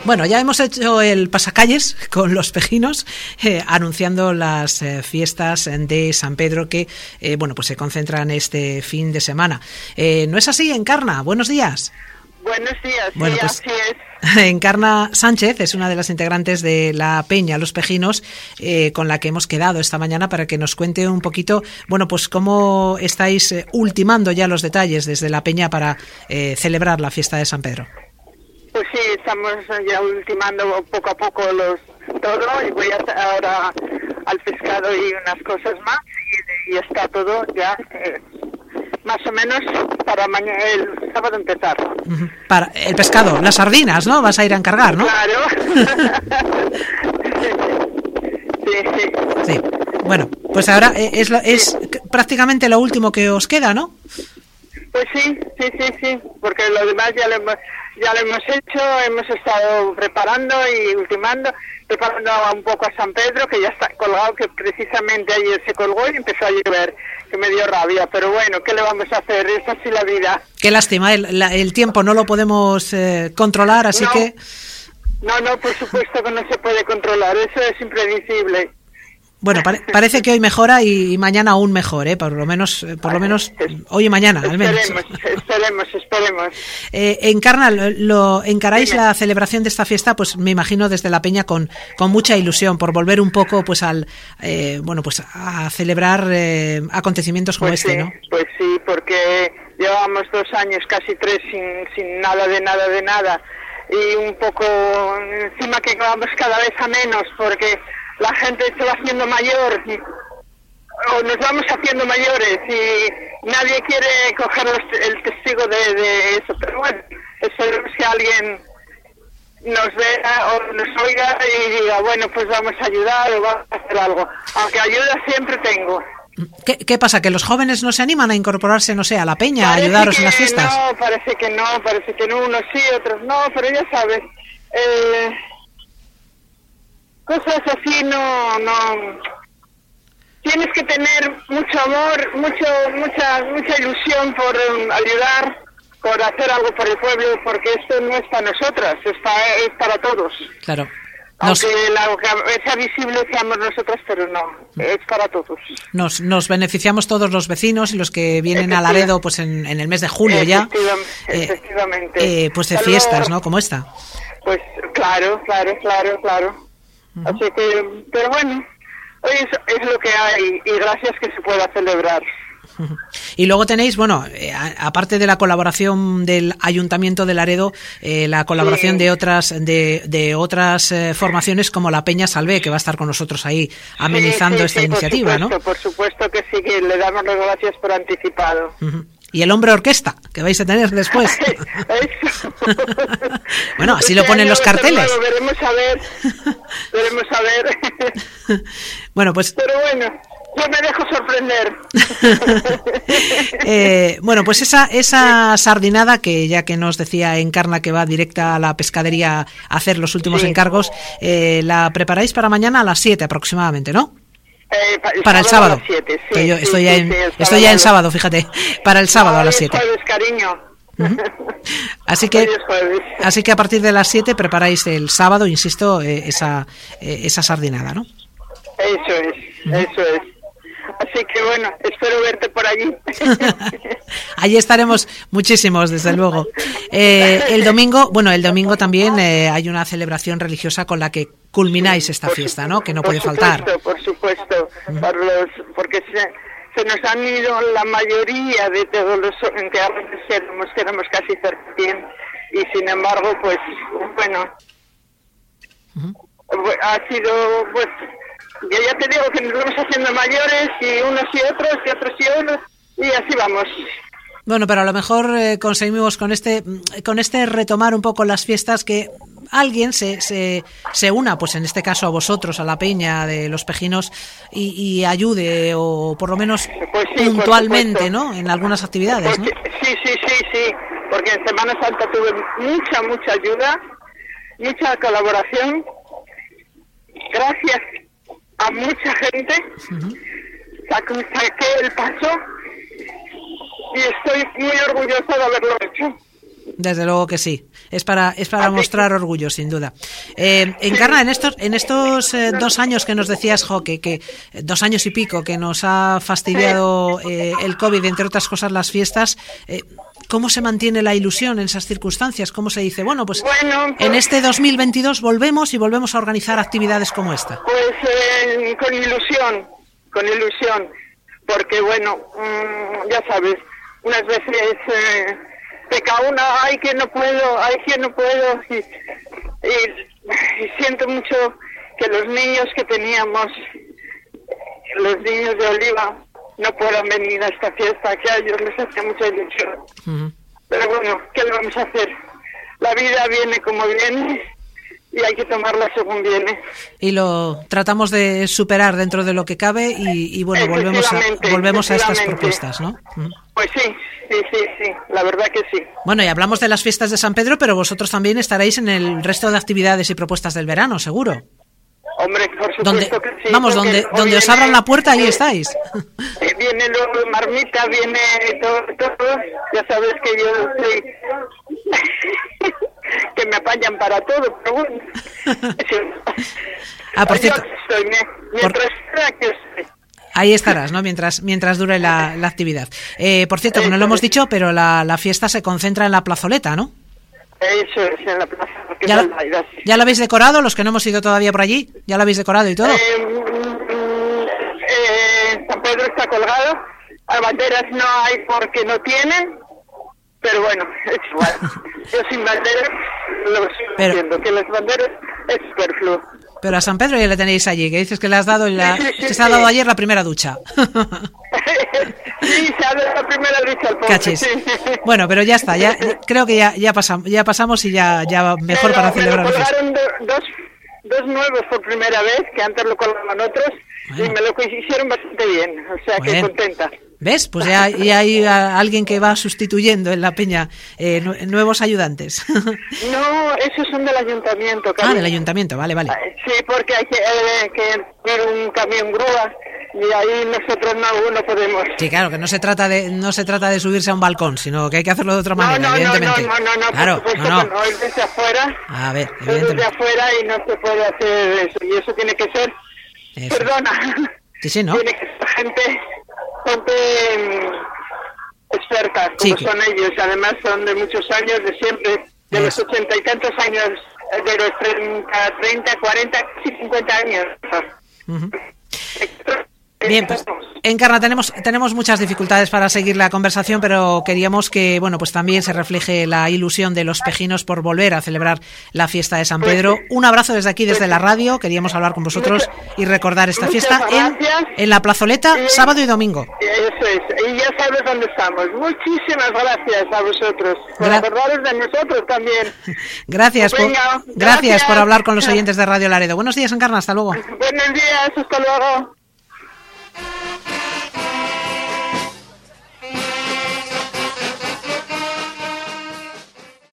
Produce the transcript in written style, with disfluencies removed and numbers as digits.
Bueno, ya hemos hecho el pasacalles con los pejinos, anunciando las fiestas de San Pedro que, pues se concentran este fin de semana. ¿No es así, Encarna? Buenos días. Buenos días, bueno, sí, pues, así es. Encarna Sánchez es una de las integrantes de la Peña Los Pejinos, con la que hemos quedado esta mañana para que nos cuente un poquito, pues cómo estáis ultimando ya los detalles desde la Peña para celebrar la fiesta de San Pedro. Pues sí, estamos ya ultimando poco a poco todo y voy ahora al pescado y unas cosas más y está todo ya más o menos para mañana, el sábado empezar. Para el pescado, las sardinas, ¿no? Vas a ir a encargar, ¿no? Claro. Sí. Sí. Bueno, pues ahora es prácticamente lo último que os queda, ¿no? Pues sí, porque lo demás ya lo hemos hecho, hemos estado preparando y ultimando, preparando un poco a San Pedro, que ya está colgado, que precisamente ayer se colgó y empezó a llover, que me dio rabia, pero bueno, ¿qué le vamos a hacer? Es así la vida. Qué lástima, el tiempo no lo podemos controlar, así no, que... No, por supuesto que no se puede controlar, eso es impredecible. Bueno, parece que hoy mejora y mañana aún mejor, por lo menos hoy y mañana, al menos. Esperemos. Encarna, lo encaráis. Dime. La celebración de esta fiesta, pues me imagino desde la Peña con mucha ilusión por volver un poco, pues a celebrar acontecimios como este, ¿no? Pues sí, porque llevábamos 2 años, casi 3, sin nada de nada, y un poco encima que vamos cada vez a menos, porque la gente se va haciendo mayor, o nos vamos haciendo mayores, y nadie quiere coger el testigo de eso. Pero bueno, esperemos que alguien nos vea o nos oiga y diga, bueno, pues vamos a ayudar o vamos a hacer algo. Aunque ayuda siempre tengo. ¿Qué pasa? ¿Que los jóvenes no se animan a incorporarse, no sé, a la Peña, a ayudaros en las fiestas? No, parece que no, unos sí, otros no, pero ya sabes, cosas así no. Tienes que tener mucho amor, mucha ilusión por ayudar, por hacer algo por el pueblo, porque esto no es para nosotras, es para todos. Claro. Aunque la cabeza visible seamos nosotras, pero no, es para todos. Nos beneficiamos todos los vecinos y los que vienen a Laredo, pues en el mes de julio ya. Efectivamente. Pues de fiestas, ¿no? Como esta. Pues claro. Así que, pero bueno, hoy es lo que hay y gracias que se pueda celebrar. Y luego tenéis, aparte de la colaboración del Ayuntamiento de Laredo, la colaboración de otras formaciones como la Peña Salvé, que va a estar con nosotros ahí amenizando esta iniciativa, ¿no? Por supuesto que sí, que le damos las gracias por anticipado. Y el hombre orquesta, que vais a tener después. Eso. Bueno, así lo ponen los carteles. Veremos a ver. Bueno, pues... Pero bueno, yo me dejo sorprender. Pues esa sardinada que nos decía Encarna, que va directa a la pescadería a hacer los últimos encargos, la preparáis para mañana a las 7 aproximadamente, ¿no? Para el sábado. A las 7, sí, yo estoy ya en sábado, fíjate. Para el sábado a las 7. Jueves, cariño. Así que a partir de las 7 preparáis el sábado, insisto, esa sardinada, ¿no? Eso es. Así que bueno, espero verte por allí. Allí estaremos muchísimos, desde luego. El domingo también hay una celebración religiosa con la que culmináis esta fiesta, ¿no? Que no puede faltar. Por supuesto, porque se nos han ido la mayoría de todos los que éramos casi 100, y sin embargo, pues bueno, ha sido pues... Yo ya te digo que nos vamos haciendo mayores y unos y otros y así vamos. Bueno, pero a lo mejor conseguimos con este retomar un poco las fiestas, que alguien se una, pues en este caso a vosotros, a la Peña de los Pejinos, y ayude, o por lo menos puntualmente, ¿no? En algunas actividades, ¿no? Sí, porque en Semana Santa tuve mucha ayuda, mucha colaboración, gracias a mucha gente, saqué el paso y estoy muy orgullosa de haberlo hecho. Desde luego que sí. Es para mostrar orgullo, sin duda. Encarna, en estos 2 años que nos decías, que 2 años y pico que nos ha fastidiado el COVID, entre otras cosas las fiestas, ¿cómo se mantiene la ilusión en esas circunstancias? ¿Cómo se dice, pues en este 2022 volvemos a organizar actividades como esta? Pues con ilusión, porque ya sabes, unas veces peca uno, que no puedo, y siento mucho que los niños que teníamos, los niños de Oliva, no puedan venir a esta fiesta, que a ellos les hace mucha ilusión. Uh-huh. Pero bueno, ¿qué le vamos a hacer? La vida viene como viene y hay que tomarla según viene. Y lo tratamos de superar dentro de lo que cabe y volvemos a estas propuestas, ¿no? Uh-huh. Pues sí, la verdad que sí. Bueno, y hablamos de las fiestas de San Pedro, pero vosotros también estaréis en el resto de actividades y propuestas del verano, seguro. Hombre, por supuesto que sí. Vamos, donde os abran la puerta, ahí estáis. Viene luego marmita, viene todo. Ya sabes que yo soy... que me apañan para todo, pero bueno. Por cierto. Yo estoy. Ahí estarás, ¿no? Mientras dure la actividad. Por cierto, que no lo hemos dicho, pero la fiesta se concentra en la plazoleta, ¿no? Eso es, en la plaza. ¿Ya la habéis decorado? Los que no hemos ido todavía por allí, ¿ya la habéis decorado y todo? San Pedro está colgado. A banderas no hay porque no tienen. Pero bueno, es igual. Yo sin banderas lo sigo diciendo, que las banderas es superfluo. Pero a San Pedro ya le tenéis allí, que dices que le has dado se ha dado ayer la primera ducha. Sí, se ha dado la primera ducha al pobre. Cachis. Sí. Bueno, pero ya está, creo que ya pasamos y ya mejor para celebrar. Me colgaron dos nuevos por primera vez, que antes lo colgaban otros, y me lo hicieron bastante bien, o sea que contenta. ¿Ves? Pues ya hay alguien que va sustituyendo en la peña, nuevos ayudantes. No, esos son del ayuntamiento. Cariño. Del ayuntamiento, vale. Sí, porque hay que ver un camión grúa y ahí nosotros no podemos. Sí, claro, que no se trata de subirse a un balcón, sino que hay que hacerlo de otra manera, evidentemente. No, claro, por supuesto no, es desde afuera. A ver, es desde afuera y no se puede hacer eso, y eso tiene que ser, perdona, sí, ¿no? Tiene que ser gente expertas, como son ellos, además son de muchos años, de siempre, de los 80 y tantos años, de los 30, 40, casi 50 años. Uh-huh. Bien, pues Encarna, tenemos muchas dificultades para seguir la conversación, pero queríamos que pues también se refleje la ilusión de los pejinos por volver a celebrar la fiesta de San Pedro. Un abrazo desde aquí, desde la radio. Queríamos hablar con vosotros y recordar esta fiesta en la plazoleta, sábado y domingo. Eso es, y ya sabes dónde estamos. Muchísimas gracias a vosotros por acordaros de nosotros también. Gracias por hablar con los oyentes de Radio Laredo. Buenos días, Encarna, hasta luego. Buenos días, hasta luego.